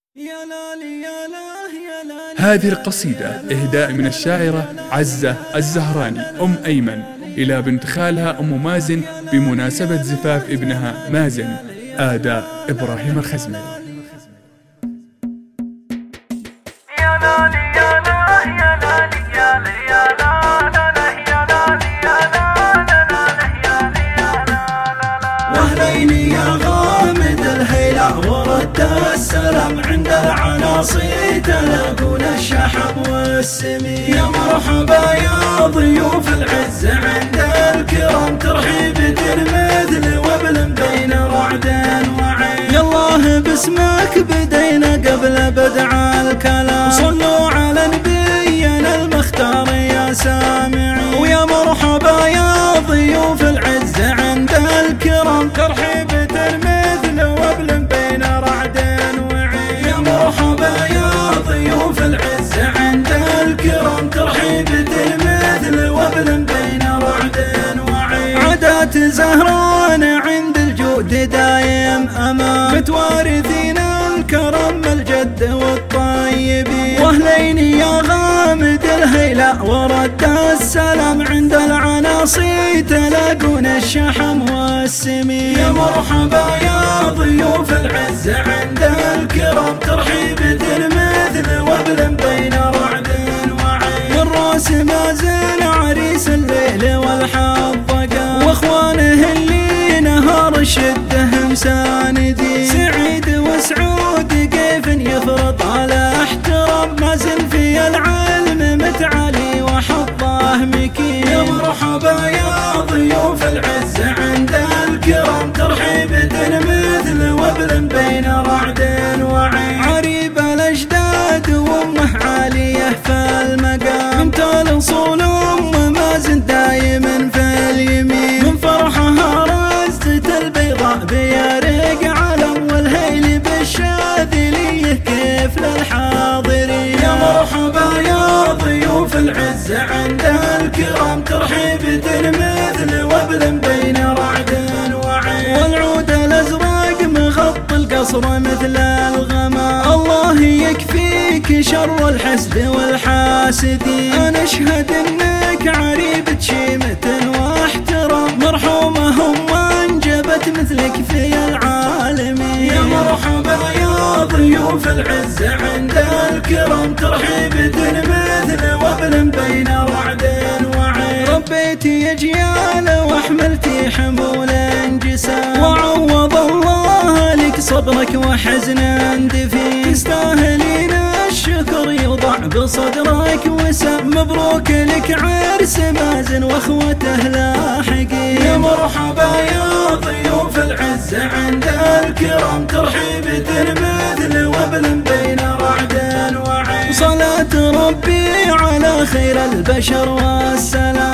هذه القصيدة إهداء من الشاعرة عزة الزهراني أم أيمن إلى بنت خالها أم مازن بمناسبة زفاف ابنها مازن. أداء إبراهيم الخزمي. وهليني يا غامد الهيلة ورد السلام عند العناصي تلاقون الشحم والسمي. يا مرحبا يا ضيوف العز عند الكرام ترحيبة مثل وبل بين رعد وعين. يالله باسمك بدينا قبل بدع الكلام صلوا على نبينا المختار يا سامعين. ويا مرحبا يا ضيوف العز عند الكرام ترحيبة مثل وبل بين رعد وعين. يا مرحبا يا ضيوف العز عند الكرام ترحيبة مثل وبل بين رعد وعين. عادات زهران عند الجود دايم أمان متوارثين الكرم الجد والطيبين. واهليني يا غامد الهيلة ورد السلام عند العناصي تلاقون الشحم والسمي. يا مرحبا يا ضيوف العز عند الكرام ترحيبة مثل وبل بين رعد وعين. والراس مازن عريس الليل والحظ قام واخوانه اللي نهار الشده مساندين. سعيد وسعود كيف يفرط على احترام مازن في العلم متعالي وحظه مكين. يا مرحبا يا ضيوف العز عند الكرام ترحيبة مثل وبل بين رعد وعين. عريب الاجداد وامه عاليه في المقام من الاصول ام مازن دايما في اليمين. من فرحها رزت البيضاء بيارق علم والهيل بالشاذليه كيف للحاضرين. يا مرحبا يا ضيوف العز عند الكرام ترحيبة مثل وبل بين رعد وعين. والعود الازرق مغطي القصر مثل الغمام الله يكفيك شر الحسد والحاسدين. انا اشهد انك عريبة شيمة واحترام مرحومة وانجبت مثلك في العالمين. يا مرحبا يا ضيوف العز عند الكرام ترحيبة مثل وبل بين رعد وعين. ربيتي اجيال واحملتي حمول جسام وعوض الله لك صبرك وحزنا دفين. تستاهلين الشكر يوضع بصدرك وسام مبروك لك عرس مازن واخوته لاحقين. يا مرحبا يا ضيوف العز عند الكرام ترحيبة مثل وبل بين رعد وعين. صلاة ربي على خير البشر والسلام